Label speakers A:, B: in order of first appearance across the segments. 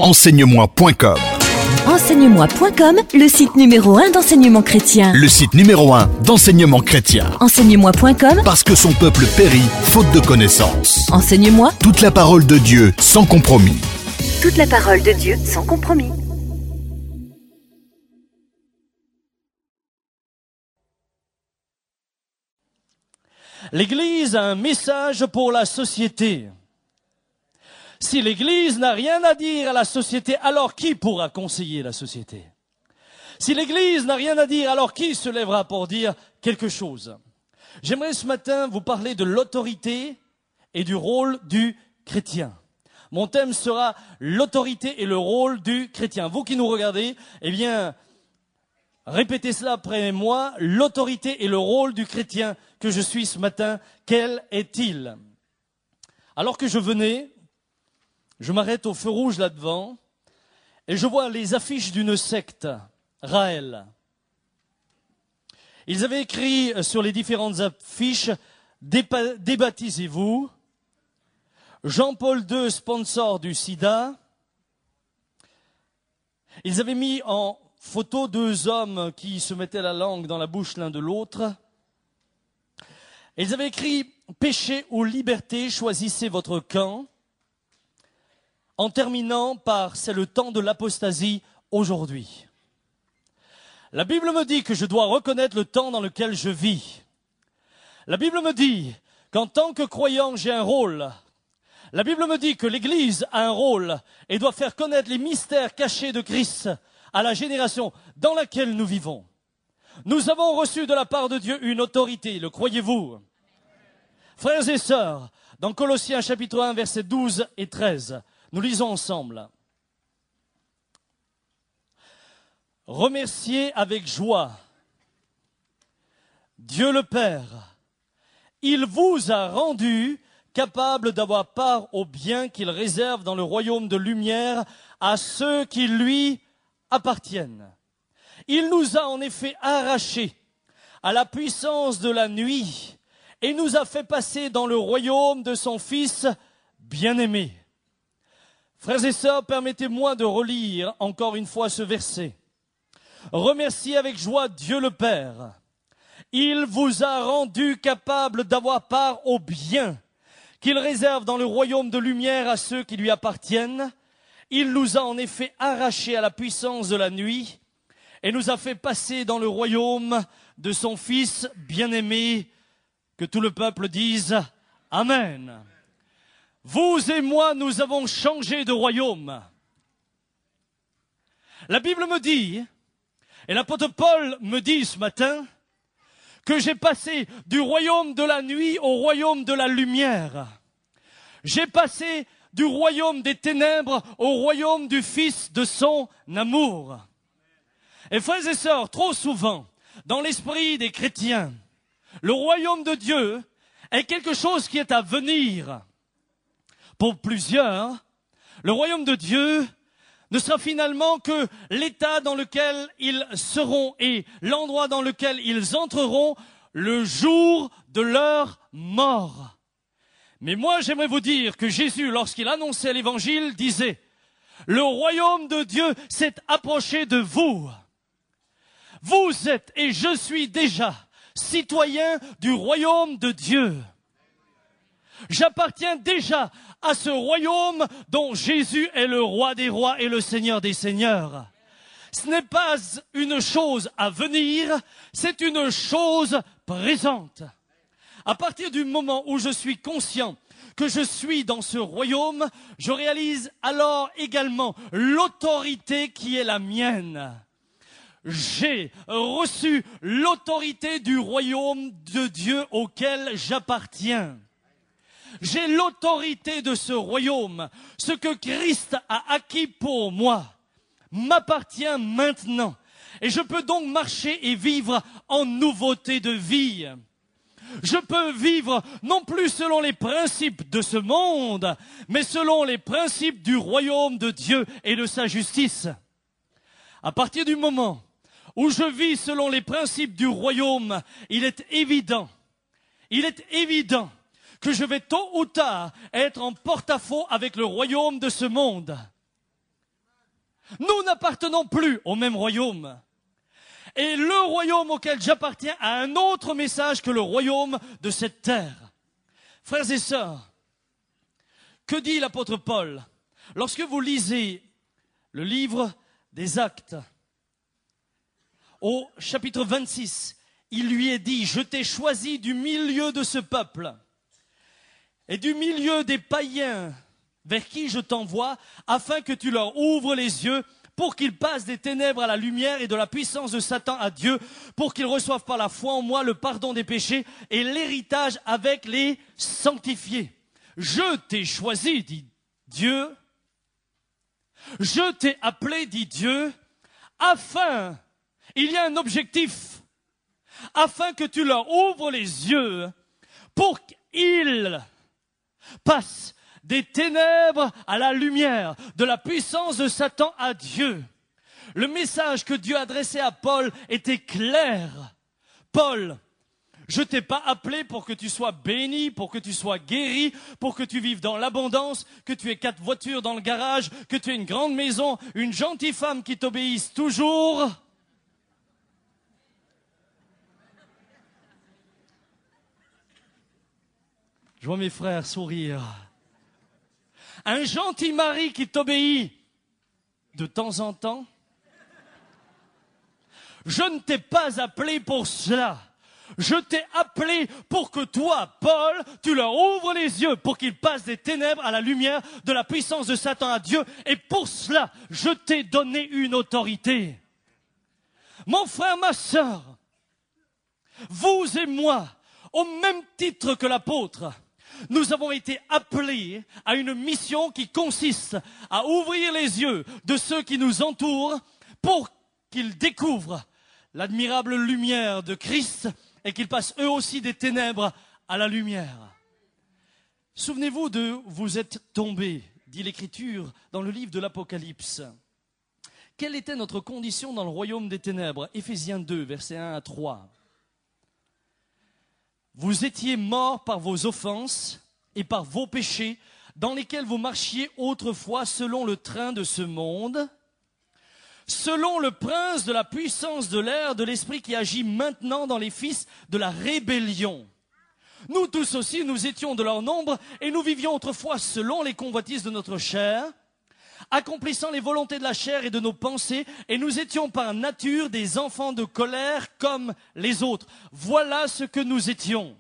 A: Enseigne-moi.com.
B: Enseigne-moi.com, le site numéro 1 d'enseignement chrétien.
A: Le site numéro 1 d'enseignement chrétien.
B: Enseigne-moi.com,
A: Parce que son peuple périt faute de connaissances.
B: Enseigne-moi.
A: Toute la parole de Dieu sans compromis.
B: Toute la parole de Dieu sans compromis.
C: L'Église a un message pour la société. Si l'Église n'a rien à dire à la société, alors qui pourra conseiller la société? Si l'Église n'a rien à dire, alors qui se lèvera pour dire quelque chose? J'aimerais ce matin vous parler de l'autorité et du rôle du chrétien. Mon thème sera l'autorité et le rôle du chrétien. Vous qui nous regardez, eh bien, répétez cela après moi. L'autorité et le rôle du chrétien que je suis ce matin, quel est-il? Alors que je venais, je m'arrête au feu rouge là-devant et je vois les affiches d'une secte, Raël. Ils avaient écrit sur les différentes affiches « Débaptisez-vous », Jean-Paul II, sponsor du sida. Ils avaient mis en photo deux hommes qui se mettaient la langue dans la bouche l'un de l'autre. Ils avaient écrit « Péché ou liberté, choisissez votre camp », en terminant par « C'est le temps de l'apostasie aujourd'hui ». La Bible me dit que je dois reconnaître le temps dans lequel je vis. La Bible me dit qu'en tant que croyant, j'ai un rôle. La Bible me dit que l'Église a un rôle et doit faire connaître les mystères cachés de Christ à la génération dans laquelle nous vivons. Nous avons reçu de la part de Dieu une autorité, le croyez-vous? Frères et sœurs, dans Colossiens chapitre 1, versets 12 et 13, nous lisons ensemble. Remerciez avec joie Dieu le Père. Il vous a rendu capable d'avoir part au bien qu'il réserve dans le royaume de lumière à ceux qui lui appartiennent. Il nous a en effet arrachés à la puissance de la nuit et nous a fait passer dans le royaume de son Fils bien-aimé. Frères et sœurs, permettez-moi de relire encore une fois ce verset. Remerciez avec joie Dieu le Père. Il vous a rendu capable d'avoir part au bien qu'il réserve dans le royaume de lumière à ceux qui lui appartiennent. Il nous a en effet arrachés à la puissance de la nuit et nous a fait passer dans le royaume de son Fils bien-aimé. Que tout le peuple dise Amen. Vous et moi, nous avons changé de royaume. La Bible me dit, et l'apôtre Paul me dit ce matin, que j'ai passé du royaume de la nuit au royaume de la lumière. J'ai passé du royaume des ténèbres au royaume du Fils de son amour. Et frères et sœurs, trop souvent, dans l'esprit des chrétiens, le royaume de Dieu est quelque chose qui est à venir. Pour plusieurs, le royaume de Dieu ne sera finalement que l'état dans lequel ils seront et l'endroit dans lequel ils entreront le jour de leur mort. Mais moi, j'aimerais vous dire que Jésus, lorsqu'il annonçait l'évangile, disait « Le royaume de Dieu s'est approché de vous. Vous êtes et je suis déjà citoyen du royaume de Dieu. J'appartiens déjà à ce royaume dont Jésus est le roi des rois et le Seigneur des seigneurs. Ce n'est pas une chose à venir, c'est une chose présente. À partir du moment où je suis conscient que je suis dans ce royaume, je réalise alors également l'autorité qui est la mienne. J'ai reçu l'autorité du royaume de Dieu auquel j'appartiens. J'ai l'autorité de ce royaume. Ce que Christ a acquis pour moi m'appartient maintenant. Et je peux donc marcher et vivre en nouveauté de vie. Je peux vivre non plus selon les principes de ce monde, mais selon les principes du royaume de Dieu et de sa justice. À partir du moment où je vis selon les principes du royaume, il est évident que je vais tôt ou tard être en porte-à-faux avec le royaume de ce monde. Nous n'appartenons plus au même royaume. Et le royaume auquel j'appartiens a un autre message que le royaume de cette terre. Frères et sœurs, que dit l'apôtre Paul? Lorsque vous lisez le livre des Actes, au chapitre 26, il lui est dit, je t'ai choisi du milieu de ce peuple et du milieu des païens vers qui je t'envoie, afin que tu leur ouvres les yeux pour qu'ils passent des ténèbres à la lumière et de la puissance de Satan à Dieu, pour qu'ils reçoivent par la foi en moi le pardon des péchés et l'héritage avec les sanctifiés. Je t'ai choisi, dit Dieu. Je t'ai appelé, dit Dieu, afin, il y a un objectif, afin que tu leur ouvres les yeux pour qu'ils passent des ténèbres à la lumière, de la puissance de Satan à Dieu. Le message que Dieu adressait à Paul était clair. Paul, je t'ai pas appelé pour que tu sois béni, pour que tu sois guéri, pour que tu vives dans l'abondance, que tu aies 4 voitures dans le garage, que tu aies une grande maison, une gentille femme qui t'obéisse toujours. Je vois mes frères sourire. Un gentil mari qui t'obéit de temps en temps. Je ne t'ai pas appelé pour cela. Je t'ai appelé pour que toi, Paul, tu leur ouvres les yeux pour qu'ils passent des ténèbres à la lumière de la puissance de Satan à Dieu. Et pour cela, je t'ai donné une autorité. Mon frère, ma sœur, vous et moi, au même titre que l'apôtre, nous avons été appelés à une mission qui consiste à ouvrir les yeux de ceux qui nous entourent pour qu'ils découvrent l'admirable lumière de Christ et qu'ils passent eux aussi des ténèbres à la lumière. Souvenez-vous de « vous êtes tombés », dit l'Écriture dans le livre de l'Apocalypse. Quelle était notre condition dans le royaume des ténèbres? Éphésiens 2, versets 1 à 3. Vous étiez morts par vos offenses et par vos péchés, dans lesquels vous marchiez autrefois selon le train de ce monde, selon le prince de la puissance de l'air, de l'esprit qui agit maintenant dans les fils de la rébellion. Nous tous aussi, nous étions de leur nombre et nous vivions autrefois selon les convoitises de notre chair, accomplissant les volontés de la chair et de nos pensées, et nous étions par nature des enfants de colère comme les autres. Voilà ce que nous étions.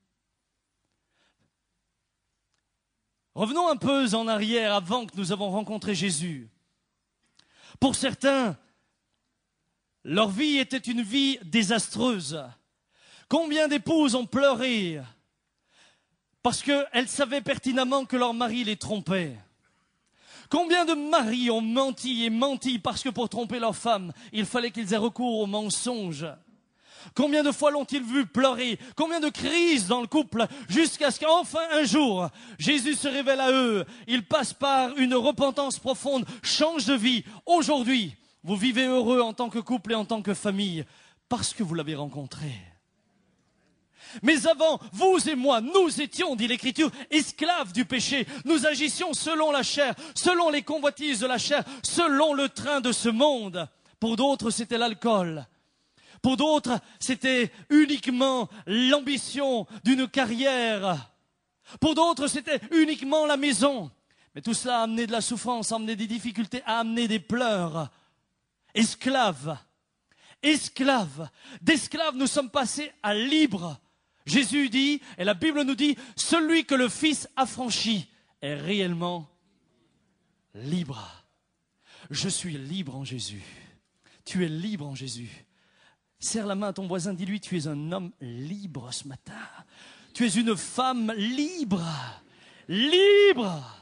C: Revenons un peu en arrière avant que nous avons rencontré Jésus. Pour certains, leur vie était une vie désastreuse. Combien d'épouses ont pleuré parce qu'elles savaient pertinemment que leur mari les trompait? Combien de maris ont menti et menti parce que pour tromper leur femme, il fallait qu'ils aient recours au mensonge? Combien de fois l'ont-ils vu pleurer? Combien de crises dans le couple jusqu'à ce qu'enfin un jour, Jésus se révèle à eux. Ils passent par une repentance profonde, changent de vie. Aujourd'hui, vous vivez heureux en tant que couple et en tant que famille parce que vous l'avez rencontré. Mais avant, vous et moi, nous étions, dit l'Écriture, esclaves du péché. Nous agissions selon la chair, selon les convoitises de la chair, selon le train de ce monde. Pour d'autres, c'était l'alcool. Pour d'autres, c'était uniquement l'ambition d'une carrière. Pour d'autres, c'était uniquement la maison. Mais tout cela a amené de la souffrance, a amené des difficultés, a amené des pleurs. Esclaves. D'esclaves, nous sommes passés à libres. Jésus dit, et la Bible nous dit, celui que le Fils affranchit est réellement libre. Je suis libre en Jésus. Tu es libre en Jésus. Serre la main à ton voisin, dis-lui, tu es un homme libre ce matin. Tu es une femme libre. Libre.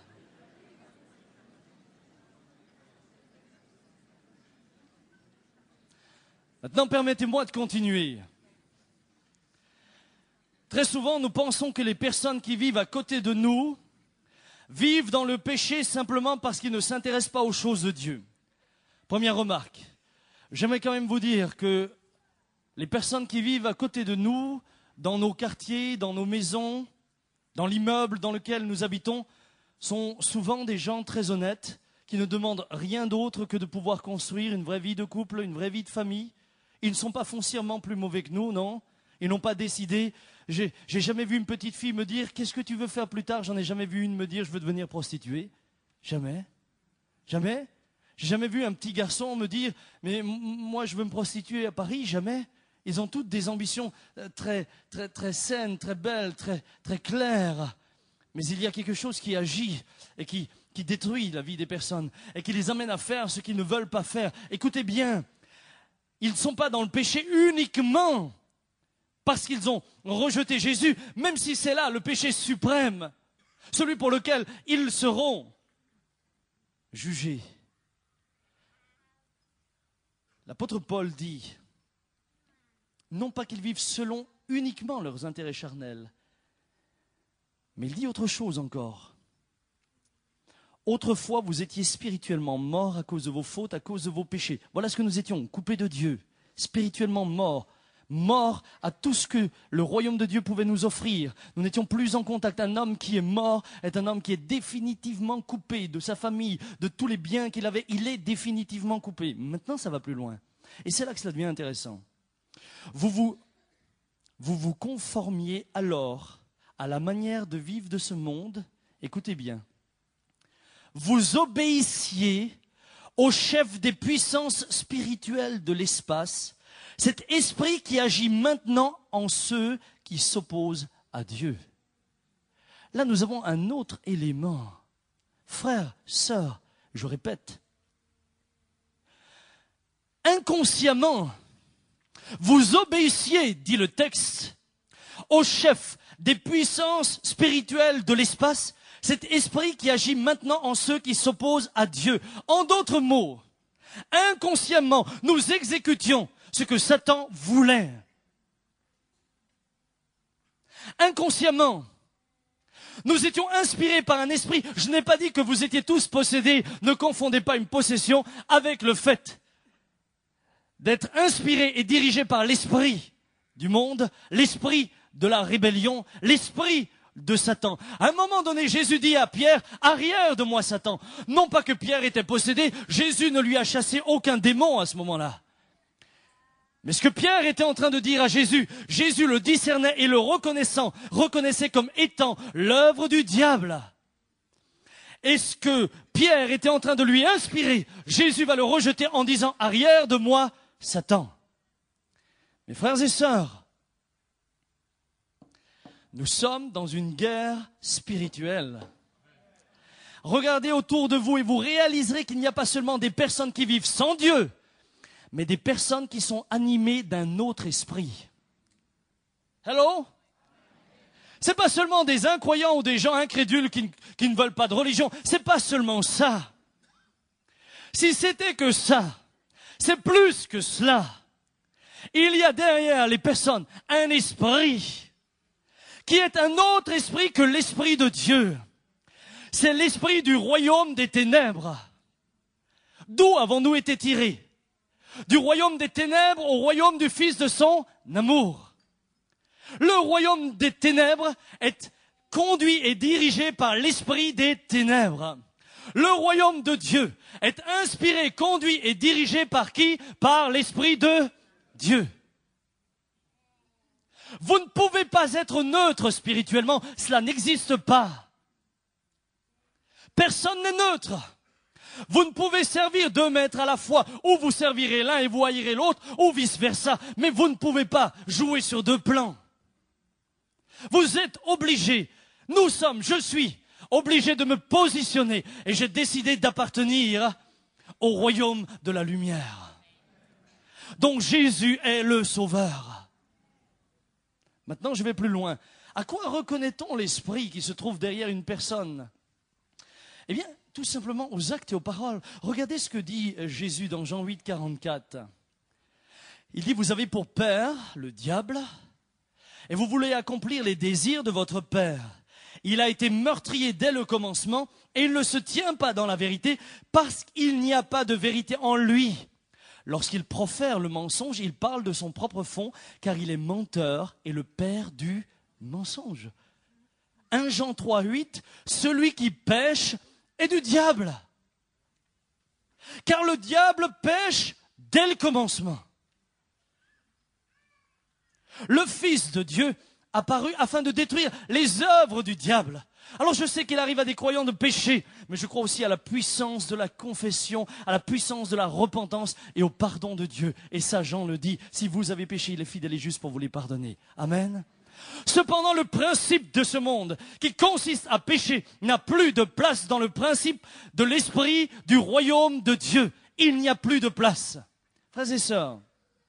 C: Maintenant, permettez-moi de continuer. Très souvent, nous pensons que les personnes qui vivent à côté de nous vivent dans le péché simplement parce qu'ils ne s'intéressent pas aux choses de Dieu. Première remarque, j'aimerais quand même vous dire que les personnes qui vivent à côté de nous, dans nos quartiers, dans nos maisons, dans l'immeuble dans lequel nous habitons, sont souvent des gens très honnêtes qui ne demandent rien d'autre que de pouvoir construire une vraie vie de couple, une vraie vie de famille. Ils ne sont pas foncièrement plus mauvais que nous, non? Ils n'ont pas décidé. J'ai jamais vu une petite fille me dire « Qu'est-ce que tu veux faire plus tard ?» J'en ai jamais vu une me dire « Je veux devenir prostituée. » Jamais. Jamais. J'ai jamais vu un petit garçon me dire « Mais moi, je veux me prostituer à Paris. » Jamais. Ils ont toutes des ambitions très, très, très saines, très belles, très, très claires. Mais il y a quelque chose qui agit et qui détruit la vie des personnes et qui les amène à faire ce qu'ils ne veulent pas faire. Écoutez bien, ils ne sont pas dans le péché uniquement parce qu'ils ont rejeté Jésus, même si c'est là le péché suprême, celui pour lequel ils seront jugés. L'apôtre Paul dit, non pas qu'ils vivent selon uniquement leurs intérêts charnels, mais il dit autre chose encore. Autrefois, vous étiez spirituellement morts à cause de vos fautes, à cause de vos péchés. Voilà ce que nous étions, coupés de Dieu, spirituellement morts. Morts à tout ce que le royaume de Dieu pouvait nous offrir. Nous n'étions plus en contact. Un homme qui est mort est un homme qui est définitivement coupé de sa famille, de tous les biens qu'il avait. Il est définitivement coupé. Maintenant, ça va plus loin. Et c'est là que cela devient intéressant. Vous vous conformiez alors à la manière de vivre de ce monde. Écoutez bien. Vous obéissiez au chef des puissances spirituelles de l'espace, cet esprit qui agit maintenant en ceux qui s'opposent à Dieu. Là, nous avons un autre élément. Frères, sœurs, je répète, inconsciemment, vous obéissiez, dit le texte, au chef des puissances spirituelles de l'espace, cet esprit qui agit maintenant en ceux qui s'opposent à Dieu. En d'autres mots, inconsciemment, nous exécutions ce que Satan voulait. Inconsciemment, nous étions inspirés par un esprit. Je n'ai pas dit que vous étiez tous possédés. Ne confondez pas une possession avec le fait d'être inspiré et dirigé par l'esprit du monde, l'esprit de la rébellion, l'esprit de Satan. À un moment donné, Jésus dit à Pierre, arrière de moi Satan. Non pas que Pierre était possédé, Jésus ne lui a chassé aucun démon à ce moment-là. Mais ce que Pierre était en train de dire à Jésus, Jésus le discernait et le reconnaissait comme étant l'œuvre du diable. Et ce que Pierre était en train de lui inspirer, Jésus va le rejeter en disant, arrière de moi Satan. Mes frères et sœurs, nous sommes dans une guerre spirituelle. Regardez autour de vous et vous réaliserez qu'il n'y a pas seulement des personnes qui vivent sans Dieu, mais des personnes qui sont animées d'un autre esprit. Hello? C'est pas seulement des incroyants ou des gens incrédules qui ne veulent pas de religion. C'est pas seulement ça. Si c'était que ça, c'est plus que cela. Il y a derrière les personnes un esprit qui est un autre esprit que l'esprit de Dieu. C'est l'esprit du royaume des ténèbres. D'où avons-nous été tirés? Du royaume des ténèbres au royaume du Fils de son amour. Le royaume des ténèbres est conduit et dirigé par l'esprit des ténèbres. Le royaume de Dieu est inspiré, conduit et dirigé par qui? Par l'esprit de Dieu. Vous ne pouvez pas être neutre spirituellement, cela n'existe pas. Personne n'est neutre. Vous ne pouvez servir 2 maîtres à la fois, ou vous servirez l'un et vous haïrez l'autre, ou vice-versa. Mais vous ne pouvez pas jouer sur 2 plans. Vous êtes obligés, je suis obligé de me positionner, et j'ai décidé d'appartenir au royaume de la lumière. Donc Jésus est le Sauveur. Maintenant, je vais plus loin. À quoi reconnaît-on l'esprit qui se trouve derrière une personne? Eh bien, tout simplement aux actes et aux paroles. Regardez ce que dit Jésus dans Jean 8, 44. Il dit, vous avez pour père le diable, et vous voulez accomplir les désirs de votre père. Il a été meurtrier dès le commencement, et il ne se tient pas dans la vérité, parce qu'il n'y a pas de vérité en lui. Lorsqu'il profère le mensonge, il parle de son propre fond, car il est menteur et le père du mensonge. 1 Jean 3, 8, celui qui pêche est du diable. Car le diable pêche dès le commencement. Le Fils de Dieu apparu afin de détruire les œuvres du diable. Alors je sais qu'il arrive à des croyants de pécher, mais je crois aussi à la puissance de la confession, à la puissance de la repentance et au pardon de Dieu. Et ça, Jean le dit, si vous avez péché, il est fidèle et juste pour vous les pardonner. Amen. Cependant, le principe de ce monde, qui consiste à pécher, n'a plus de place dans le principe de l'esprit du royaume de Dieu. Il n'y a plus de place. Frères et sœurs,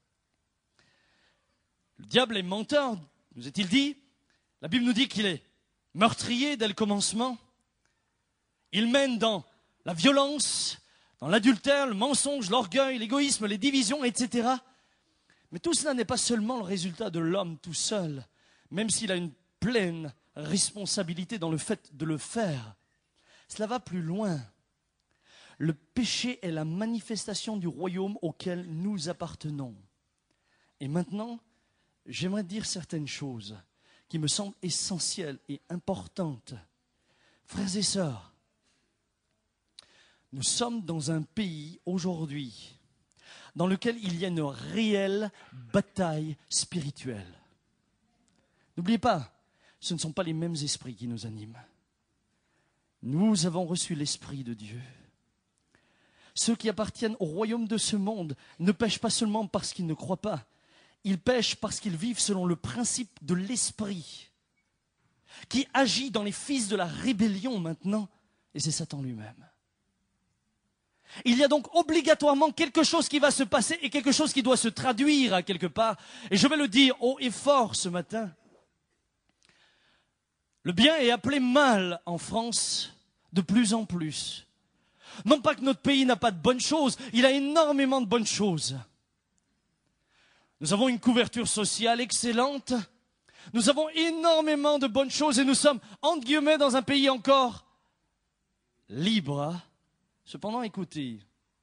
C: le diable est menteur, nous est-il dit. La Bible nous dit qu'il est meurtrier dès le commencement. Il mène dans la violence, dans l'adultère, le mensonge, l'orgueil, l'égoïsme, les divisions, etc. Mais tout cela n'est pas seulement le résultat de l'homme tout seul, même s'il a une pleine responsabilité dans le fait de le faire. Cela va plus loin. Le péché est la manifestation du royaume auquel nous appartenons. Et maintenant, j'aimerais dire certaines choses qui me semblent essentielles et importantes. Frères et sœurs, nous sommes dans un pays aujourd'hui dans lequel il y a une réelle bataille spirituelle. N'oubliez pas, ce ne sont pas les mêmes esprits qui nous animent. Nous avons reçu l'Esprit de Dieu. Ceux qui appartiennent au royaume de ce monde ne pêchent pas seulement parce qu'ils ne croient pas. Ils pêchent parce qu'ils vivent selon le principe de l'Esprit qui agit dans les fils de la rébellion maintenant, et c'est Satan lui-même. Il y a donc obligatoirement quelque chose qui va se passer et quelque chose qui doit se traduire à quelque part. Et je vais le dire haut et fort ce matin. Le bien est appelé mal en France de plus en plus. Non pas que notre pays n'a pas de bonnes choses, il a énormément de bonnes choses. Nous avons une couverture sociale excellente, nous avons énormément de bonnes choses et nous sommes, entre guillemets, dans un pays encore libre. Cependant, écoutez,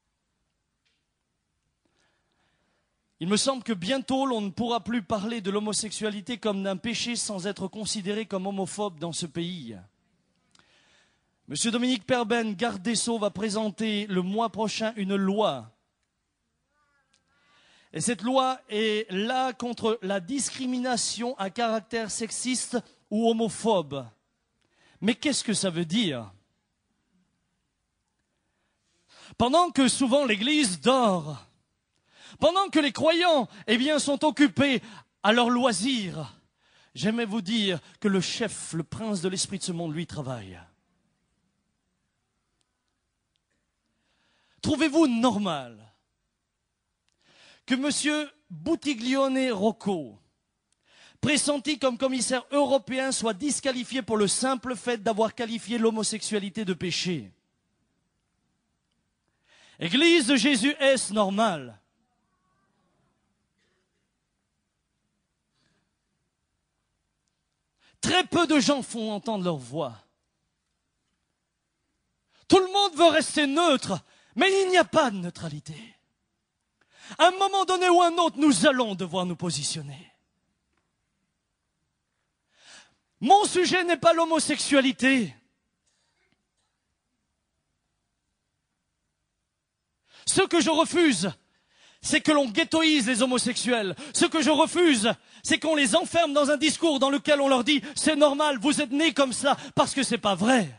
C: il me semble que bientôt l'on ne pourra plus parler de l'homosexualité comme d'un péché sans être considéré comme homophobe dans ce pays. Monsieur Dominique Perben, garde des Sceaux, va présenter le mois prochain une loi. Et cette loi est là contre la discrimination à caractère sexiste ou homophobe. Mais qu'est-ce que ça veut dire ? Pendant que souvent l'Église dort, pendant que les croyants sont occupés à leurs loisirs, j'aimerais vous dire que le chef, le prince de l'esprit de ce monde, lui, travaille. Trouvez-vous normal que M. Buttiglione Rocco, pressenti comme commissaire européen, soit disqualifié pour le simple fait d'avoir qualifié l'homosexualité de péché? Église de Jésus, est-ce normal? Très peu de gens font entendre leur voix. Tout le monde veut rester neutre, mais il n'y a pas de neutralité. À un moment donné ou un autre, nous allons devoir nous positionner. Mon sujet n'est pas l'homosexualité. Ce que je refuse, c'est que l'on ghettoise les homosexuels. Ce que je refuse, c'est qu'on les enferme dans un discours dans lequel on leur dit « c'est normal, vous êtes nés comme ça », parce que c'est pas vrai.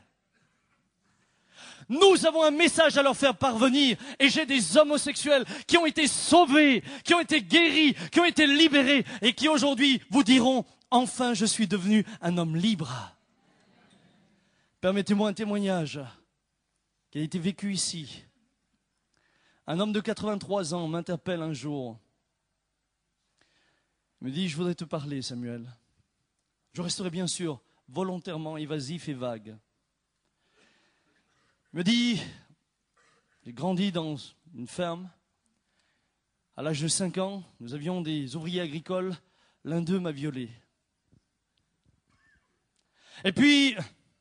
C: Nous avons un message à leur faire parvenir et j'ai des homosexuels qui ont été sauvés, qui ont été guéris, qui ont été libérés et qui aujourd'hui vous diront « enfin je suis devenu un homme libre ». Permettez-moi un témoignage qui a été vécu ici. Un homme de 83 ans m'interpelle un jour. Il me dit « je voudrais te parler, Samuel ». Je resterai bien sûr volontairement évasif et vague. Il me dit, j'ai grandi dans une ferme. À l'âge de 5 ans, nous avions des ouvriers agricoles. L'un d'eux m'a violé. Et puis,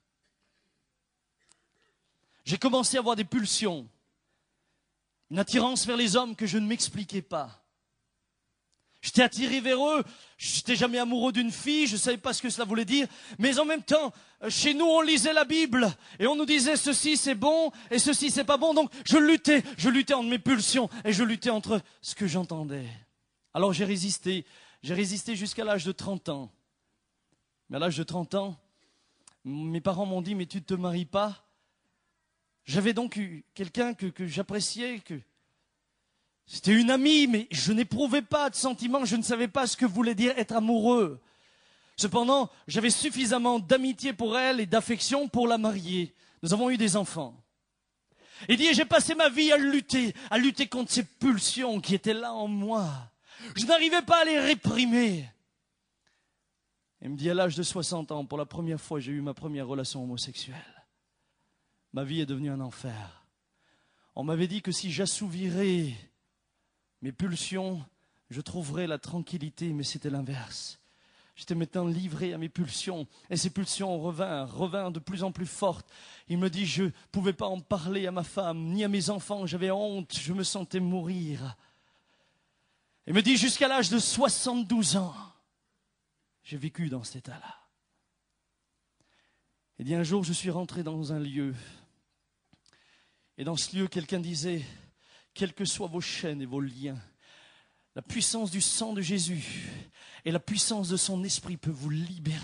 C: j'ai commencé à avoir des pulsions. Une attirance vers les hommes que je ne m'expliquais pas. J'étais attiré vers eux. Je n'étais jamais amoureux d'une fille. Je ne savais pas ce que cela voulait dire. Mais en même temps, chez nous, on lisait la Bible. Et on nous disait ceci c'est bon et ceci c'est pas bon. Donc je luttais entre mes pulsions. Et je luttais entre ce que j'entendais. Alors j'ai résisté. J'ai résisté jusqu'à l'âge de 30 ans. Mais à l'âge de 30 ans, mes parents m'ont dit, mais tu ne te maries pas. J'avais donc eu quelqu'un que j'appréciais, c'était une amie, mais je n'éprouvais pas de sentiments, je ne savais pas ce que voulait dire être amoureux. Cependant, j'avais suffisamment d'amitié pour elle et d'affection pour la marier. Nous avons eu des enfants. Il dit, j'ai passé ma vie à lutter contre ces pulsions qui étaient là en moi. Je n'arrivais pas à les réprimer. Il me dit, à l'âge de 60 ans, pour la première fois, j'ai eu ma première relation homosexuelle. Ma vie est devenue un enfer. On m'avait dit que si j'assouvirais mes pulsions, je trouverais la tranquillité, mais c'était l'inverse. J'étais maintenant livré à mes pulsions, et ces pulsions revinrent de plus en plus fortes. Il me dit, je ne pouvais pas en parler à ma femme, ni à mes enfants, j'avais honte, je me sentais mourir. Il me dit, jusqu'à l'âge de 72 ans, j'ai vécu dans cet état-là. Il dit, un jour, je suis rentré dans un lieu, et dans ce lieu, quelqu'un disait, quelles que soient vos chaînes et vos liens, la puissance du sang de Jésus et la puissance de son esprit peut vous libérer.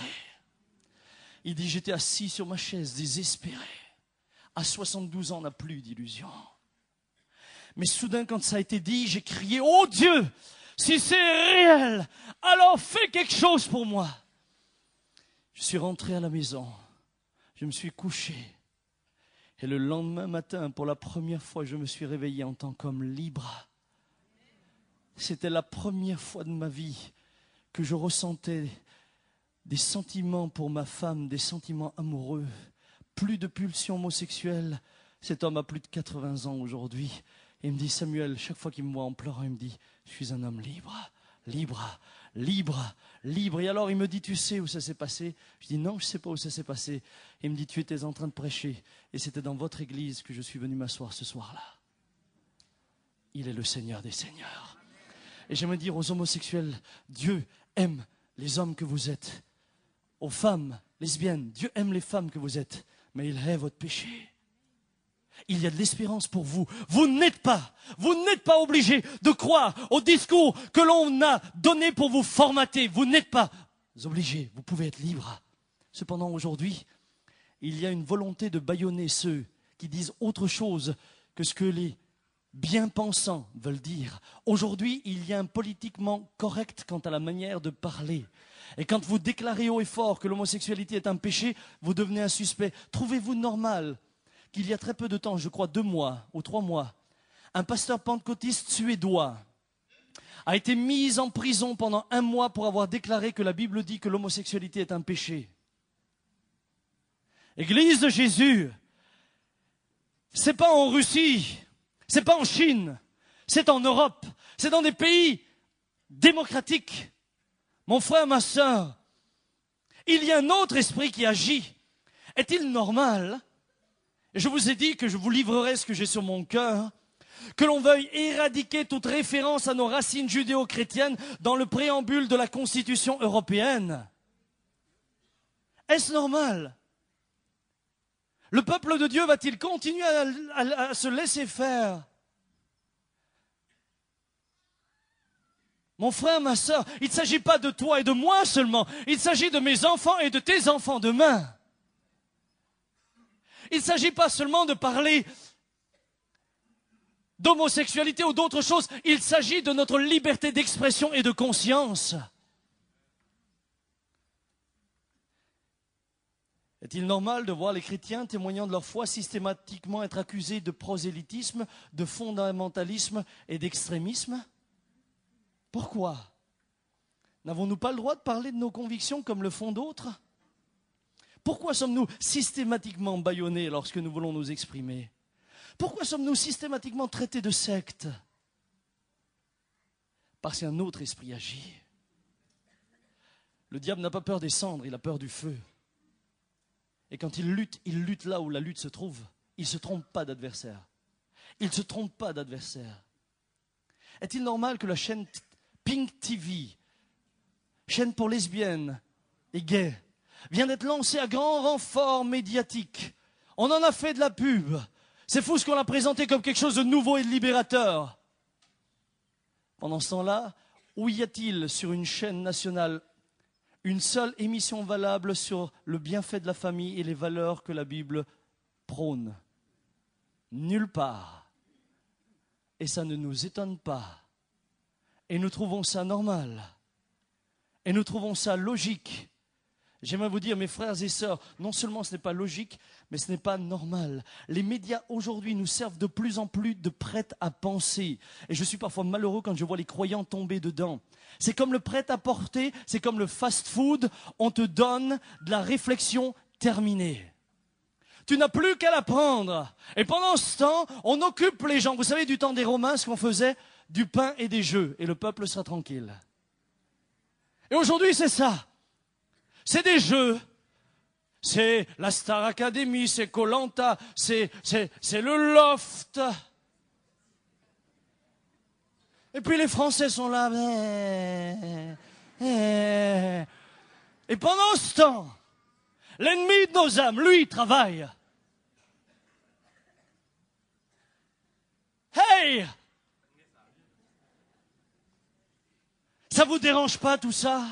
C: Il dit, j'étais assis sur ma chaise, désespéré. À 72 ans, on n'a plus d'illusions. Mais soudain, quand ça a été dit, j'ai crié, oh Dieu, si c'est réel, alors fais quelque chose pour moi. Je suis rentré à la maison, je me suis couché. Et le lendemain matin, pour la première fois, je me suis réveillé en tant qu'homme libre. C'était la première fois de ma vie que je ressentais des sentiments pour ma femme, des sentiments amoureux. Plus de pulsions homosexuelles. Cet homme a plus de 80 ans aujourd'hui. Et il me dit, Samuel, chaque fois qu'il me voit en pleurant, il me dit, je suis un homme libre, libre, libre, libre. Et alors il me dit, tu sais où ça s'est passé? Je dis, non, je ne sais pas où ça s'est passé. Il me dit, tu étais en train de prêcher. Et c'était dans votre église que je suis venu m'asseoir ce soir-là. Il est le Seigneur des Seigneurs. Et j'aimerais dire aux homosexuels, Dieu aime les hommes que vous êtes. Aux femmes lesbiennes, Dieu aime les femmes que vous êtes. Mais il hait votre péché. Il y a de l'espérance pour vous. Vous n'êtes pas obligé de croire au discours que l'on a donné pour vous formater. Vous n'êtes pas obligé. Vous pouvez être libre. Cependant, aujourd'hui, il y a une volonté de bâillonner ceux qui disent autre chose que ce que les bien-pensants veulent dire. Aujourd'hui, il y a un politiquement correct quant à la manière de parler. Et quand vous déclarez haut et fort que l'homosexualité est un péché, vous devenez un suspect. Trouvez-vous normal qu'il y a très peu de temps, je crois 2 mois ou 3 mois, un pasteur pentecôtiste suédois a été mis en prison pendant 1 mois pour avoir déclaré que la Bible dit que l'homosexualité est un péché. Église de Jésus, c'est pas en Russie, c'est pas en Chine, c'est en Europe, c'est dans des pays démocratiques. Mon frère, ma sœur, il y a un autre esprit qui agit. Est-il normal? Et je vous ai dit que je vous livrerai ce que j'ai sur mon cœur, que l'on veuille éradiquer toute référence à nos racines judéo-chrétiennes dans le préambule de la Constitution européenne. Est-ce normal? Le peuple de Dieu va-t-il continuer à se laisser faire? Mon frère, ma sœur, il ne s'agit pas de toi et de moi seulement, il s'agit de mes enfants et de tes enfants demain. Il ne s'agit pas seulement de parler d'homosexualité ou d'autre chose, il s'agit de notre liberté d'expression et de conscience. Est-il normal de voir les chrétiens témoignant de leur foi systématiquement être accusés de prosélytisme, de fondamentalisme et d'extrémisme? Pourquoi? N'avons-nous pas le droit de parler de nos convictions comme le font d'autres? Pourquoi sommes-nous systématiquement bâillonnés lorsque nous voulons nous exprimer? Pourquoi sommes-nous systématiquement traités de secte? Parce qu'un autre esprit agit. Le diable n'a pas peur des cendres, il a peur du feu. Et quand il lutte là où la lutte se trouve. Il ne se trompe pas d'adversaire. Il ne se trompe pas d'adversaire. Est-il normal que la chaîne Pink TV, chaîne pour lesbiennes et gays, vient d'être lancée à grand renfort médiatique. On en a fait de la pub. C'est fou ce qu'on a présenté comme quelque chose de nouveau et de libérateur. Pendant ce temps-là, où y a-t-il sur une chaîne nationale une seule émission valable sur le bienfait de la famille et les valeurs que la Bible prône? Nulle part. Et ça ne nous étonne pas. Et nous trouvons ça normal. Et nous trouvons ça logique. J'aimerais vous dire, mes frères et sœurs, non seulement ce n'est pas logique, mais ce n'est pas normal. Les médias aujourd'hui nous servent de plus en plus de prêt-à-penser. Et je suis parfois malheureux quand je vois les croyants tomber dedans. C'est comme le prêt-à-porter, c'est comme le fast-food. On te donne de la réflexion terminée. Tu n'as plus qu'à la prendre. Et pendant ce temps, on occupe les gens. Vous savez, du temps des Romains, ce qu'on faisait, du pain et des jeux. Et le peuple sera tranquille. Et aujourd'hui, c'est ça. C'est des jeux, c'est la Star Academy, c'est Koh-Lanta, c'est le Loft. Et puis les Français sont là. Et pendant ce temps, l'ennemi de nos âmes, lui, il travaille. Hey! Ça vous dérange pas tout ça?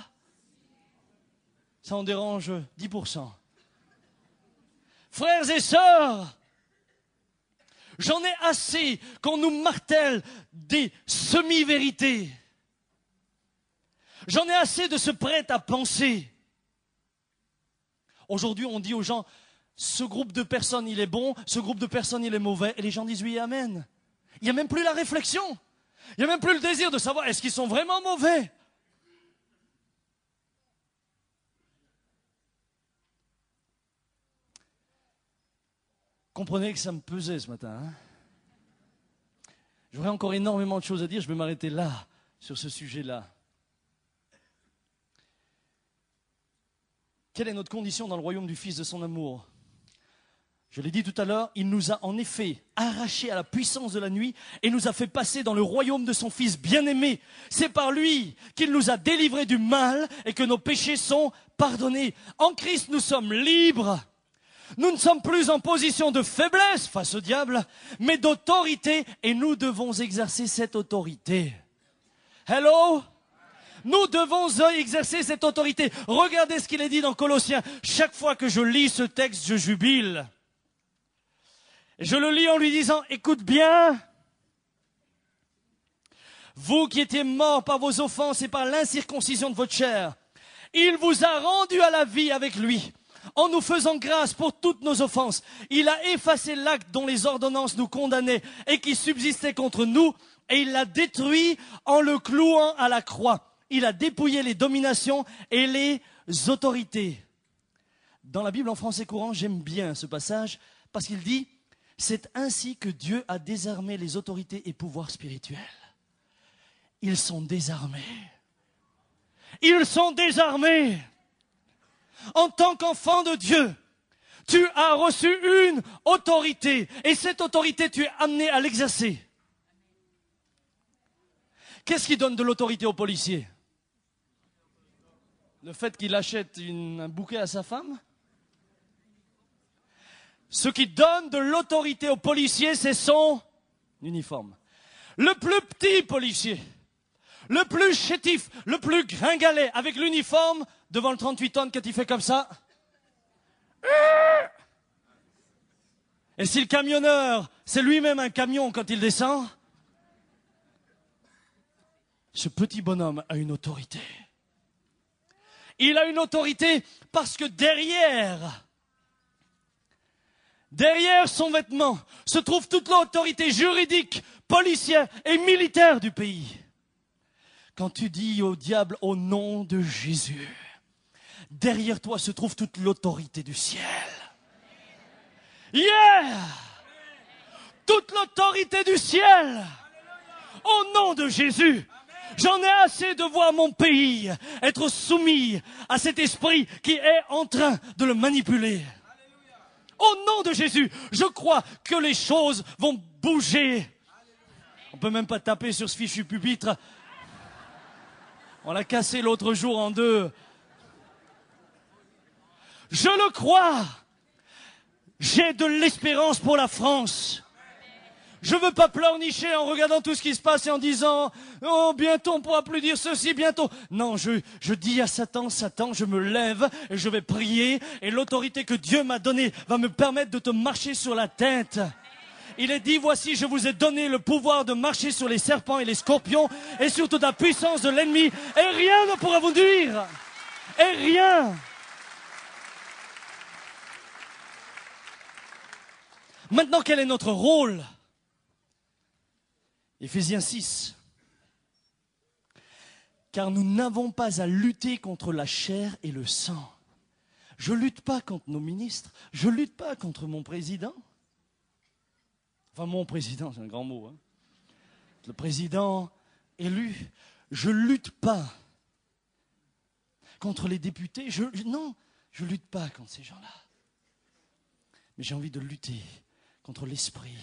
C: Ça en dérange 10%. Frères et sœurs, j'en ai assez qu'on nous martèle des semi-vérités. J'en ai assez de ce prêt-à-penser. Aujourd'hui, on dit aux gens, ce groupe de personnes, il est bon, ce groupe de personnes, il est mauvais. Et les gens disent oui, amen. Il n'y a même plus la réflexion. Il n'y a même plus le désir de savoir, est-ce qu'ils sont vraiment mauvais? Comprenez que ça me pesait ce matin. Hein? J'aurais encore énormément de choses à dire, je vais m'arrêter là, sur ce sujet-là. Quelle est notre condition dans le royaume du Fils de son amour? Je l'ai dit tout à l'heure, il nous a en effet arrachés à la puissance de la nuit et nous a fait passer dans le royaume de son Fils bien-aimé. C'est par lui qu'il nous a délivrés du mal et que nos péchés sont pardonnés. En Christ, nous sommes libres. Nous ne sommes plus en position de faiblesse face au diable, mais d'autorité, et nous devons exercer cette autorité. Hello? Nous devons exercer cette autorité. Regardez ce qu'il est dit dans Colossiens. Chaque fois que je lis ce texte, je jubile. Je le lis en lui disant, écoute bien, vous qui étiez morts par vos offenses et par l'incirconcision de votre chair, il vous a rendus à la vie avec lui. En nous faisant grâce pour toutes nos offenses, il a effacé l'acte dont les ordonnances nous condamnaient et qui subsistait contre nous, et il l'a détruit en le clouant à la croix. Il a dépouillé les dominations et les autorités. Dans la Bible en français courant, j'aime bien ce passage parce qu'il dit « C'est ainsi que Dieu a désarmé les autorités et pouvoirs spirituels. » Ils sont désarmés. Ils sont désarmés. En tant qu'enfant de Dieu, tu as reçu une autorité. Et cette autorité, tu es amené à l'exercer. Qu'est-ce qui donne de l'autorité au policier? Le fait qu'il achète un bouquet à sa femme? Ce qui donne de l'autorité au policier, c'est son uniforme. Le plus petit policier, le plus chétif, le plus gringalet, avec l'uniforme, devant le 38 tonnes, quand il fait comme ça. Et si le camionneur, c'est lui-même un camion quand il descend, ce petit bonhomme a une autorité. Il a une autorité parce que derrière son vêtement se trouve toute l'autorité juridique, policière et militaire du pays. Quand tu dis au diable au nom de Jésus, derrière toi se trouve toute l'autorité du ciel. Yeah! Toute l'autorité du ciel. Au nom de Jésus. J'en ai assez de voir mon pays être soumis à cet esprit qui est en train de le manipuler. Au nom de Jésus, je crois que les choses vont bouger. On peut même pas taper sur ce fichu pupitre. On l'a cassé l'autre jour en deux. Je le crois. J'ai de l'espérance pour la France. Je veux pas pleurnicher en regardant tout ce qui se passe et en disant « Oh, bientôt on pourra plus dire ceci, bientôt ». Non, je dis à Satan, Satan, je me lève et je vais prier et l'autorité que Dieu m'a donnée va me permettre de te marcher sur la tête. Il est dit, voici, je vous ai donné le pouvoir de marcher sur les serpents et les scorpions et sur toute la puissance de l'ennemi et rien ne pourra vous nuire. Et rien. Maintenant, quel est notre rôle ? Éphésiens 6. Car nous n'avons pas à lutter contre la chair et le sang. Je ne lutte pas contre nos ministres, je ne lutte pas contre mon président. Enfin, mon président, c'est un grand mot. Hein. Le président élu, je ne lutte pas contre les députés. Non, je ne lutte pas contre ces gens-là. Mais j'ai envie de lutter contre l'esprit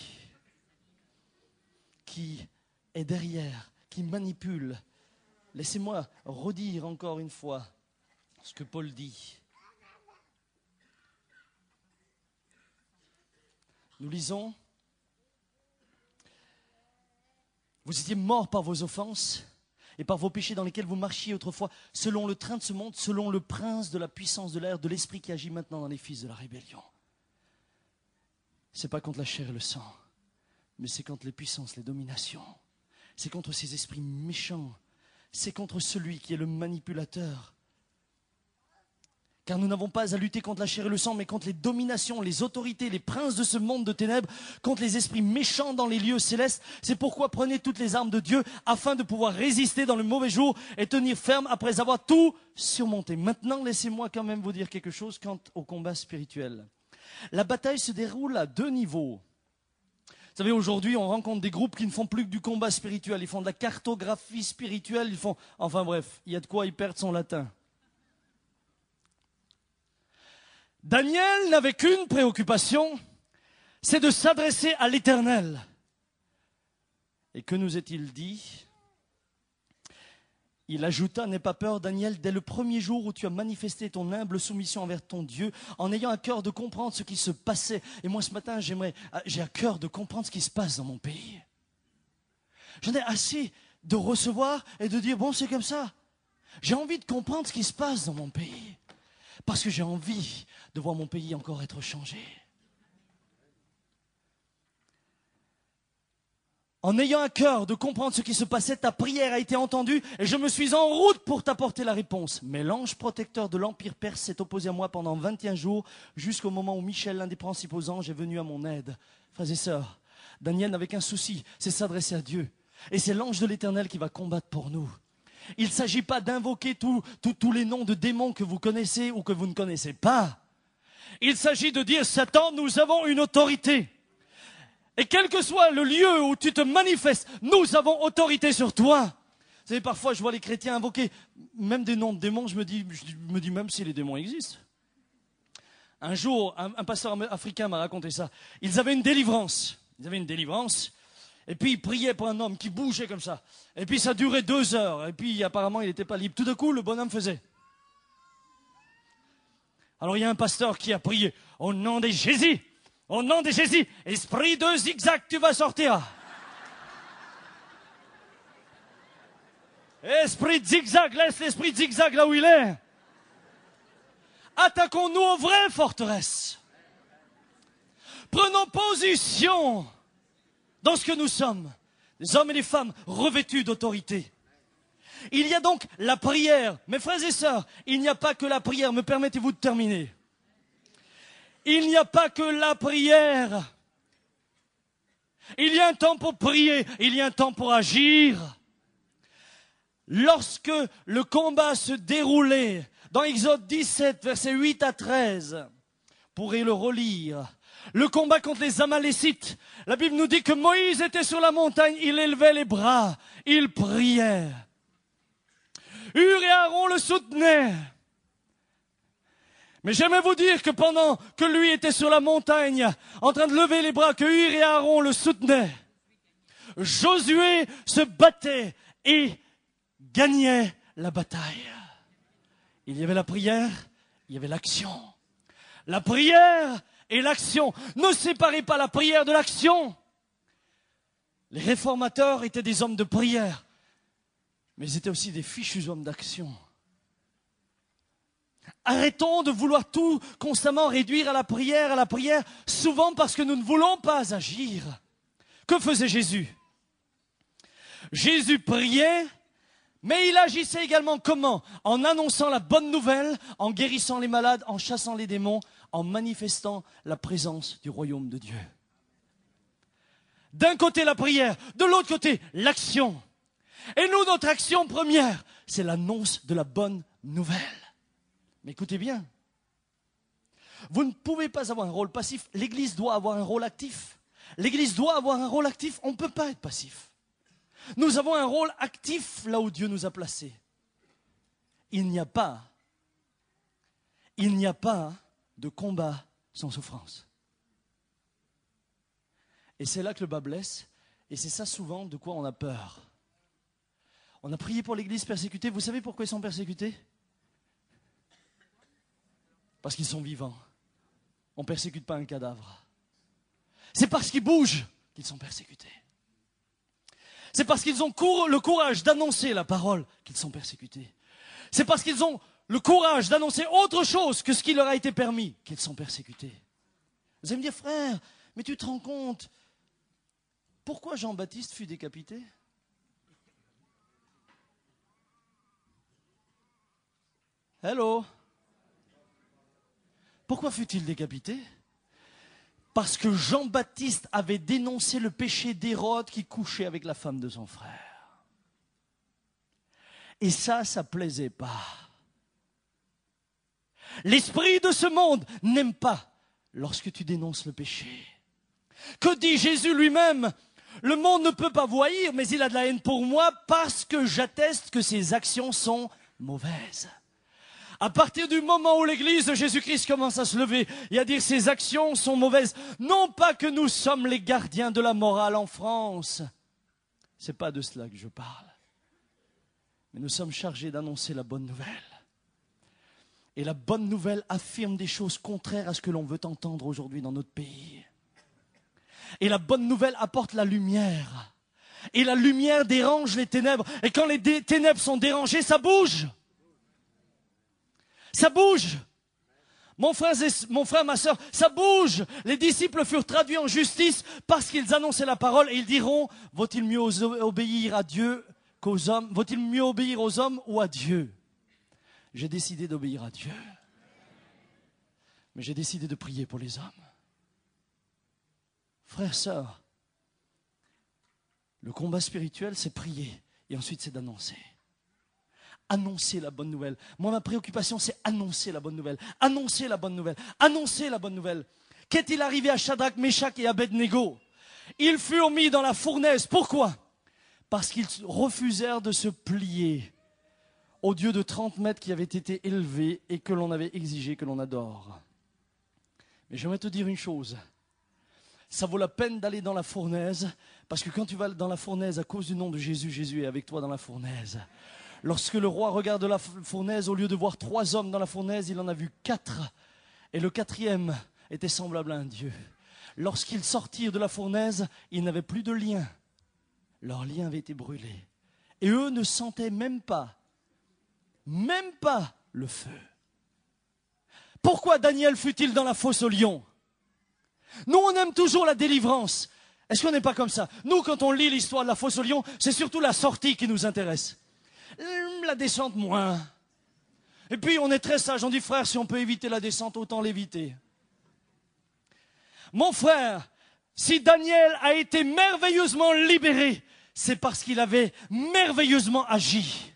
C: qui est derrière, qui manipule. Laissez-moi redire encore une fois ce que Paul dit. Nous lisons, vous étiez morts par vos offenses et par vos péchés dans lesquels vous marchiez autrefois, selon le train de ce monde, selon le prince de la puissance de l'air, de l'esprit qui agit maintenant dans les fils de la rébellion. Ce n'est pas contre la chair et le sang, mais c'est contre les puissances, les dominations. C'est contre ces esprits méchants. C'est contre celui qui est le manipulateur. Car nous n'avons pas à lutter contre la chair et le sang, mais contre les dominations, les autorités, les princes de ce monde de ténèbres, contre les esprits méchants dans les lieux célestes. C'est pourquoi prenez toutes les armes de Dieu afin de pouvoir résister dans le mauvais jour et tenir ferme après avoir tout surmonté. Maintenant, laissez-moi quand même vous dire quelque chose quant au combat spirituel. La bataille se déroule à deux niveaux. Vous savez, aujourd'hui, on rencontre des groupes qui ne font plus que du combat spirituel. Ils font de la cartographie spirituelle. Enfin bref, il y a de quoi y perdre son latin. Daniel n'avait qu'une préoccupation, c'est de s'adresser à l'Éternel. Et que nous est-il dit ? Il ajouta, n'aie pas peur, Daniel, dès le premier jour où tu as manifesté ton humble soumission envers ton Dieu, en ayant à cœur de comprendre ce qui se passait. Et moi, ce matin, j'ai à cœur de comprendre ce qui se passe dans mon pays. J'en ai assez de recevoir et de dire, bon, c'est comme ça. J'ai envie de comprendre ce qui se passe dans mon pays. Parce que j'ai envie de voir mon pays encore être changé. En ayant à cœur de comprendre ce qui se passait, ta prière a été entendue et je me suis en route pour t'apporter la réponse. Mais l'ange protecteur de l'Empire perse s'est opposé à moi pendant 21 jours jusqu'au moment où Michel, l'un des principaux anges, est venu à mon aide. Frères et sœurs, Daniel n'avait qu'un souci, c'est s'adresser à Dieu. Et c'est l'ange de l'Éternel qui va combattre pour nous. Il ne s'agit pas d'invoquer tous les noms de démons que vous connaissez ou que vous ne connaissez pas. Il s'agit de dire, Satan, nous avons une autorité. Et quel que soit le lieu où tu te manifestes, nous avons autorité sur toi. Vous savez, parfois, je vois les chrétiens invoquer même des noms de démons. Je me dis même si les démons existent. Un jour, un pasteur africain m'a raconté ça. Ils avaient une délivrance. Et puis, ils priaient pour un homme qui bougeait comme ça. Et puis, ça durait 2 heures. Et puis, apparemment, il n'était pas libre. Tout d'un coup, le bonhomme faisait. Alors, il y a un pasteur qui a prié. Au nom de Jésus. Au nom de Jésus, esprit de zigzag, tu vas sortir. Esprit de zigzag, laisse l'esprit de zigzag là où il est. Attaquons-nous aux vraies forteresses. Prenons position dans ce que nous sommes, des hommes et des femmes revêtus d'autorité. Il y a donc la prière. Mes frères et sœurs, il n'y a pas que la prière. Me permettez-vous de terminer ? Il n'y a pas que la prière. Il y a un temps pour prier, il y a un temps pour agir. Lorsque le combat se déroulait, dans Exode 17, versets 8 à 13, vous pourrez le relire, le combat contre les Amalécites, la Bible nous dit que Moïse était sur la montagne, il élevait les bras, il priait. Hur et Aaron le soutenaient. Mais j'aimerais vous dire que pendant que lui était sur la montagne, en train de lever les bras, que Hur et Aaron le soutenaient, Josué se battait et gagnait la bataille. Il y avait la prière, il y avait l'action. La prière et l'action. Ne séparez pas la prière de l'action. Les réformateurs étaient des hommes de prière, mais ils étaient aussi des fichus hommes d'action. Arrêtons de vouloir tout constamment réduire à la prière, souvent parce que nous ne voulons pas agir. Que faisait Jésus? Jésus priait, mais il agissait également comment? En annonçant la bonne nouvelle, en guérissant les malades, en chassant les démons, en manifestant la présence du royaume de Dieu. D'un côté la prière, de l'autre côté l'action. Et nous, notre action première, c'est l'annonce de la bonne nouvelle. Mais écoutez bien, vous ne pouvez pas avoir un rôle passif, l'Église doit avoir un rôle actif. L'Église doit avoir un rôle actif, on ne peut pas être passif. Nous avons un rôle actif là où Dieu nous a placés. Il n'y a pas de combat sans souffrance. Et c'est là que le bas blesse, et c'est ça souvent de quoi on a peur. On a prié pour l'Église persécutée, vous savez pourquoi ils sont persécutés? Parce qu'ils sont vivants. On ne persécute pas un cadavre. C'est parce qu'ils bougent qu'ils sont persécutés. C'est parce qu'ils ont le courage d'annoncer la parole qu'ils sont persécutés. C'est parce qu'ils ont le courage d'annoncer autre chose que ce qui leur a été permis qu'ils sont persécutés. Vous allez me dire, frère, mais tu te rends compte, pourquoi Jean-Baptiste fut décapité? Hello? Pourquoi fut-il décapité? Parce que Jean-Baptiste avait dénoncé le péché d'Hérode qui couchait avec la femme de son frère. Et ça plaisait pas. L'esprit de ce monde n'aime pas lorsque tu dénonces le péché. Que dit Jésus lui-même? Le monde ne peut pas vous haïr, mais il a de la haine pour moi parce que j'atteste que ses actions sont mauvaises. À partir du moment où l'Église de Jésus-Christ commence à se lever et à dire ses actions sont mauvaises, non pas que nous sommes les gardiens de la morale en France, c'est pas de cela que je parle, mais nous sommes chargés d'annoncer la bonne nouvelle. Et la bonne nouvelle affirme des choses contraires à ce que l'on veut entendre aujourd'hui dans notre pays. Et la bonne nouvelle apporte la lumière. Et la lumière dérange les ténèbres. Et quand les ténèbres sont dérangées, ça bouge. Ça bouge. Mon frère, ma soeur, ça bouge. Les disciples furent traduits en justice parce qu'ils annonçaient la parole et ils diront, vaut-il mieux obéir à Dieu qu'aux hommes? Vaut-il mieux obéir aux hommes ou à Dieu? J'ai décidé d'obéir à Dieu. Mais j'ai décidé de prier pour les hommes. Frères, sœurs, le combat spirituel, c'est prier et ensuite c'est d'annoncer. Annoncer la bonne nouvelle. Moi, ma préoccupation, c'est annoncer la bonne nouvelle. Annoncer la bonne nouvelle. Annoncer la bonne nouvelle. Qu'est-il arrivé à Shadrach, Meshach et Abednego? Ils furent mis dans la fournaise. Pourquoi? Parce qu'ils refusèrent de se plier au Dieu de 30 mètres qui avait été élevé et que l'on avait exigé que l'on adore. Mais j'aimerais te dire une chose. Ça vaut la peine d'aller dans la fournaise, parce que quand tu vas dans la fournaise à cause du nom de Jésus, Jésus est avec toi dans la fournaise. Lorsque le roi regarde la fournaise, au lieu de voir 3 hommes dans la fournaise, il en a vu 4. Et le 4e était semblable à un Dieu. Lorsqu'ils sortirent de la fournaise, ils n'avaient plus de lien. Leur lien avait été brûlé. Et eux ne sentaient même pas le feu. Pourquoi Daniel fut-il dans la fosse au lion? Nous, on aime toujours la délivrance. Est-ce qu'on n'est pas comme ça? Nous, quand on lit l'histoire de la fosse au lion, c'est surtout la sortie qui nous intéresse. La descente, moins. Et puis, on est très sage. On dit, frère, si on peut éviter la descente, autant l'éviter. Mon frère, si Daniel a été merveilleusement libéré, c'est parce qu'il avait merveilleusement agi.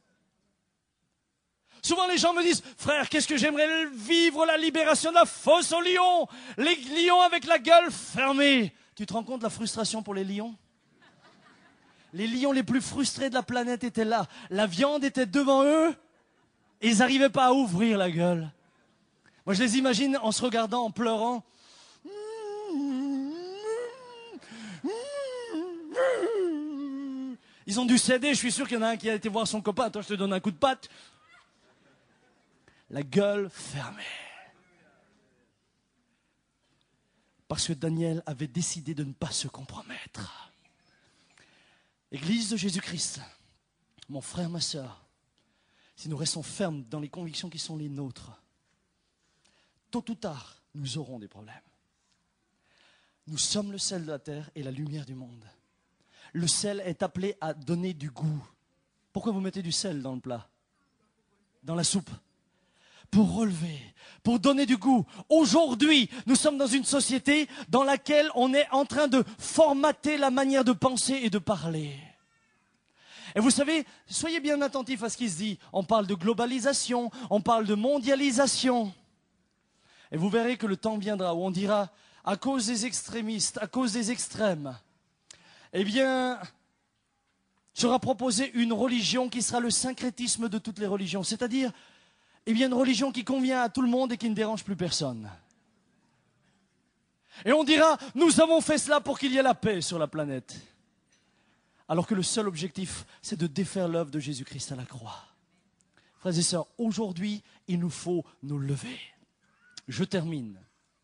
C: Souvent les gens me disent, frère, qu'est-ce que j'aimerais vivre la libération de la fosse aux lions, les lions avec la gueule fermée. Tu te rends compte de la frustration pour les lions? Les lions les plus frustrés de la planète étaient là. La viande était devant eux et ils n'arrivaient pas à ouvrir la gueule. Moi je les imagine en se regardant, en pleurant. Ils ont dû céder, je suis sûr qu'il y en a un qui a été voir son copain. Attends, je te donne un coup de patte. La gueule fermée. Parce que Daniel avait décidé de ne pas se compromettre. Église de Jésus-Christ, mon frère, ma sœur, si nous restons fermes dans les convictions qui sont les nôtres, tôt ou tard, nous aurons des problèmes. Nous sommes le sel de la terre et la lumière du monde. Le sel est appelé à donner du goût. Pourquoi vous mettez du sel dans le plat? Dans la soupe? Pour relever, pour donner du goût. Aujourd'hui, nous sommes dans une société dans laquelle on est en train de formater la manière de penser et de parler. Et vous savez, soyez bien attentifs à ce qui se dit. On parle de globalisation, on parle de mondialisation. Et vous verrez que le temps viendra où on dira, à cause des extrémistes, à cause des extrêmes, eh bien, sera proposée une religion qui sera le syncrétisme de toutes les religions. C'est-à-dire, eh bien, une religion qui convient à tout le monde et qui ne dérange plus personne. Et on dira, nous avons fait cela pour qu'il y ait la paix sur la planète. Alors que le seul objectif, c'est de défaire l'œuvre de Jésus-Christ à la croix. Frères et sœurs, aujourd'hui, il nous faut nous lever. Je termine.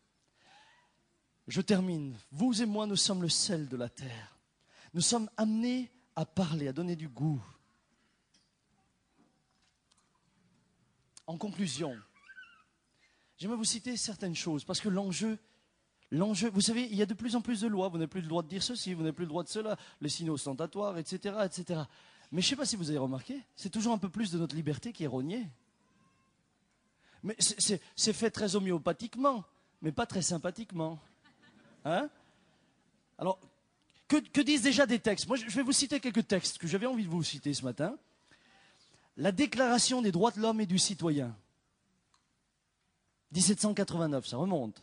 C: Vous et moi, nous sommes le sel de la terre. Nous sommes amenés à parler, à donner du goût. En conclusion, j'aimerais vous citer certaines choses, parce que l'enjeu, vous savez, il y a de plus en plus de lois, vous n'avez plus le droit de dire ceci, vous n'avez plus le droit de cela, les signes ostentatoires, etc., etc. Mais je ne sais pas si vous avez remarqué, c'est toujours un peu plus de notre liberté qui est rognée. Mais c'est fait très homéopathiquement, mais pas très sympathiquement. Hein? Alors, que disent déjà des textes? Moi, je vais vous citer quelques textes que j'avais envie de vous citer ce matin. La Déclaration des droits de l'homme et du citoyen. 1789, ça remonte.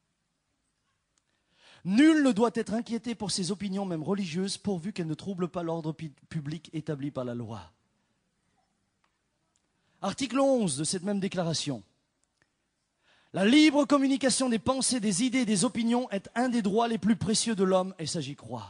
C: Nul ne doit être inquiété pour ses opinions, même religieuses, pourvu qu'elles ne troublent pas l'ordre public établi par la loi. Article 11 de cette même déclaration. La libre communication des pensées, des idées et des opinions est un des droits les plus précieux de l'homme, et ça j'y crois.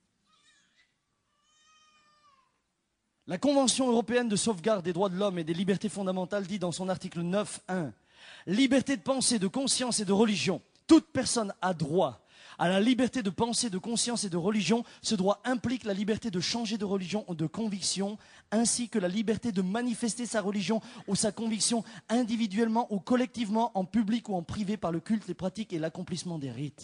C: La Convention européenne de sauvegarde des droits de l'homme et des libertés fondamentales dit dans son article 9.1 « Liberté de pensée, de conscience et de religion. Toute personne a droit à la liberté de pensée, de conscience et de religion. Ce droit implique la liberté de changer de religion ou de conviction, ainsi que la liberté de manifester sa religion ou sa conviction individuellement ou collectivement, en public ou en privé, par le culte, les pratiques et l'accomplissement des rites. »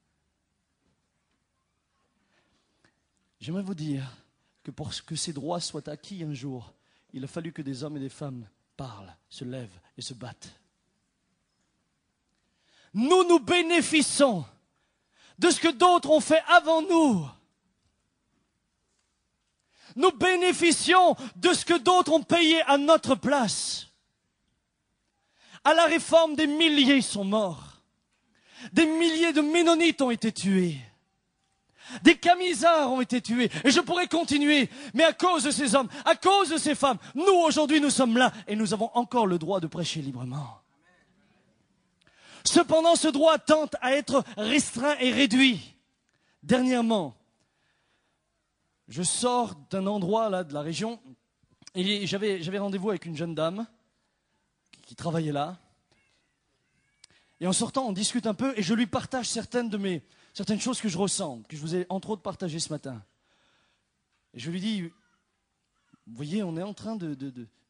C: J'aimerais vous dire que pour que ces droits soient acquis un jour, il a fallu que des hommes et des femmes parlent, se lèvent et se battent. Nous bénéficions de ce que d'autres ont fait avant nous. Nous bénéficions de ce que d'autres ont payé à notre place. À la réforme, des milliers sont morts. Des milliers de Ménonites ont été tués. Des camisards ont été tués. Et je pourrais continuer. Mais à cause de ces hommes, à cause de ces femmes, nous aujourd'hui nous sommes là et nous avons encore le droit de prêcher librement. Cependant, ce droit tente à être restreint et réduit. Dernièrement, je sors d'un endroit là de la région et j'avais rendez-vous avec une jeune dame qui travaillait là. Et en sortant, on discute un peu et je lui partage certaines choses que je ressens, que je vous ai entre autres partagées ce matin. Et je lui dis, vous voyez, on est en train de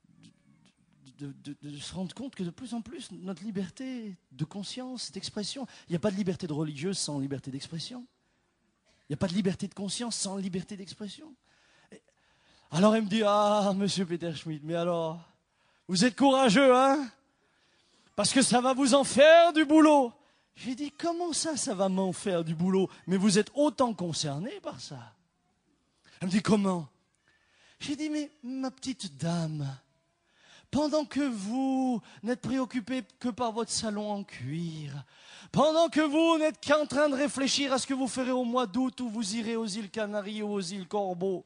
C: se rendre compte que de plus en plus, notre liberté de conscience, d'expression, il n'y a pas de liberté de religieuse sans liberté d'expression. Il n'y a pas de liberté de conscience sans liberté d'expression. Alors elle me dit, ah, monsieur Peter Schmidt, mais alors, vous êtes courageux, hein? Parce que ça va vous en faire du boulot. J'ai dit, comment ça va m'en faire du boulot? Mais vous êtes autant concerné par ça. Elle me dit, comment? J'ai dit, mais ma petite dame, pendant que vous n'êtes préoccupé que par votre salon en cuir, pendant que vous n'êtes qu'en train de réfléchir à ce que vous ferez au mois d'août où vous irez aux îles Canaries ou aux îles Corbeau,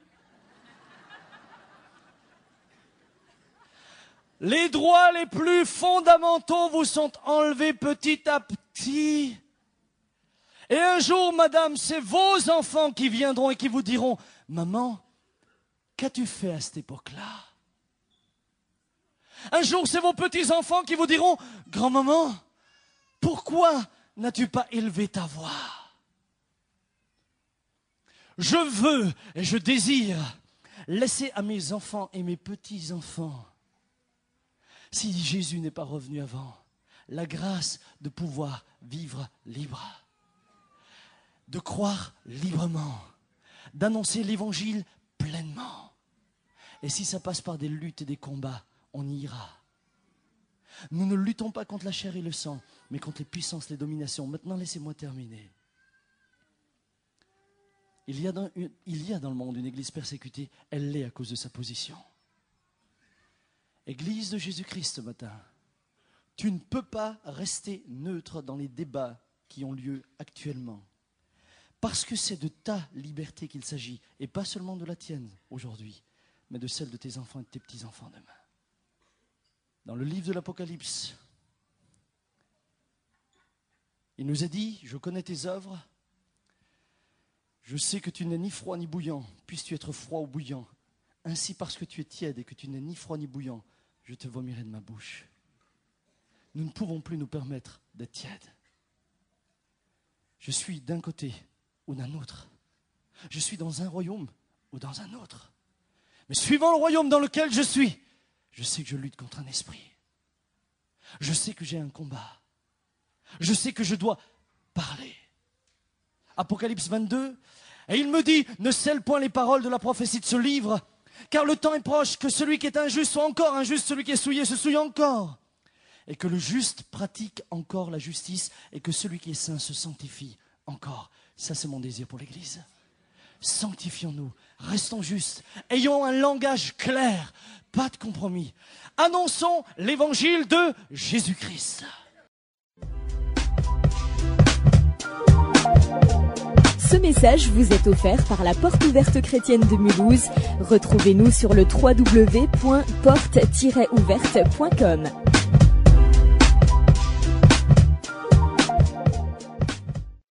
C: les droits les plus fondamentaux vous sont enlevés petit à petit. Et un jour, madame, c'est vos enfants qui viendront et qui vous diront, maman, qu'as-tu fait à cette époque-là? Un jour, c'est vos petits-enfants qui vous diront, grand-maman, pourquoi n'as-tu pas élevé ta voix? Je veux et je désire laisser à mes enfants et mes petits-enfants, si Jésus n'est pas revenu avant, la grâce de pouvoir vivre libre, de croire librement, d'annoncer l'évangile pleinement. Et si ça passe par des luttes et des combats, on y ira. Nous ne luttons pas contre la chair et le sang, mais contre les puissances, les dominations. Maintenant, laissez-moi terminer. Il y a dans le monde une église persécutée, elle l'est à cause de sa position. Église de Jésus-Christ ce matin, tu ne peux pas rester neutre dans les débats qui ont lieu actuellement. Parce que c'est de ta liberté qu'il s'agit, et pas seulement de la tienne aujourd'hui, mais de celle de tes enfants et de tes petits-enfants demain. Dans le livre de l'Apocalypse, il nous est dit, je connais tes œuvres, je sais que tu n'es ni froid ni bouillant, puisses-tu être froid ou bouillant. Ainsi, parce que tu es tiède et que tu n'es ni froid ni bouillant, je te vomirai de ma bouche. Nous ne pouvons plus nous permettre d'être tièdes. Je suis d'un côté ou d'un autre. Je suis dans un royaume ou dans un autre. Mais suivant le royaume dans lequel je suis, je sais que je lutte contre un esprit. Je sais que j'ai un combat. Je sais que je dois parler. Apocalypse 22, et il me dit, ne scelle point les paroles de la prophétie de ce livre, car le temps est proche, que celui qui est injuste soit encore injuste, celui qui est souillé se souille encore, et que le juste pratique encore la justice, et que celui qui est saint se sanctifie encore. Ça, c'est mon désir pour l'Église. Sanctifions-nous, restons justes, ayons un langage clair, pas de compromis. Annonçons l'évangile de Jésus-Christ.
B: Ce message vous est offert par la Porte Ouverte Chrétienne de Mulhouse. Retrouvez-nous sur le www.porte-ouverte.com.